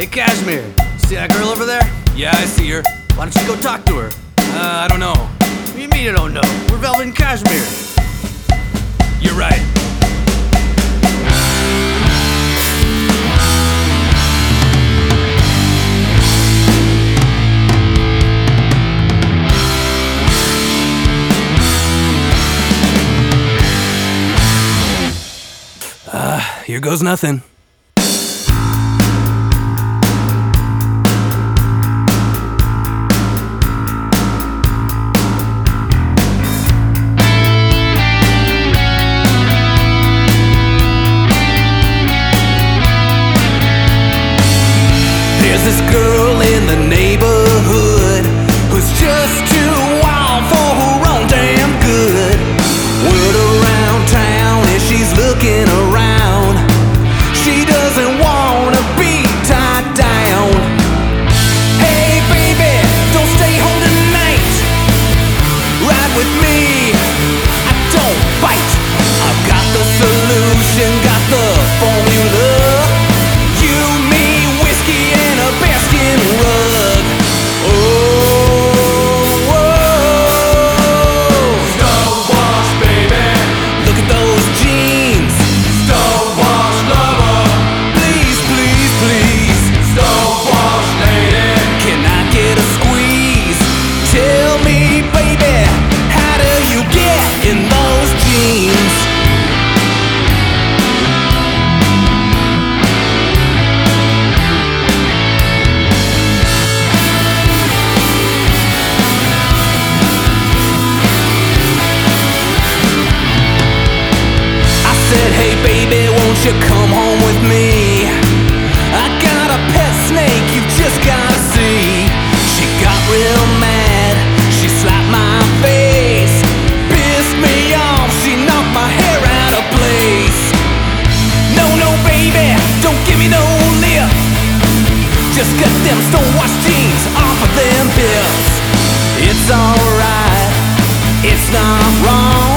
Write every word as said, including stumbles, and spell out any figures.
Hey, Kashmir, see that girl over there? Yeah, I see her. Why don't you go talk to her? Uh, I don't know. What do you mean you don't know? We're Velvet and Kashmir. You're right. Uh, here goes nothing. There's this girl in the neighborhood who's just too wild for her own damn good. Word around town is she's looking around. She doesn't wanna be tied down. Hey baby, don't stay home tonight. Ride with me, I don't bite. I've got the solution, got the formula. You, me, whiskey, and a bearskin rug. Oh, whoa. Stonewash, baby. Look at those jeans. Stonewash, lover. Please, please, please. Stonewash, lady. Can I get a squeeze? Tell me, baby, how do you get in those jeans? I said, hey baby, won't you come home with me? I got a pet snake, you just gotta see. She got real mad, she slapped my face, pissed me off, she knocked my hair out of place. No, no baby, don't give me no lip. Just get them Stonewash jeans off of them bills. It's alright, it's not wrong.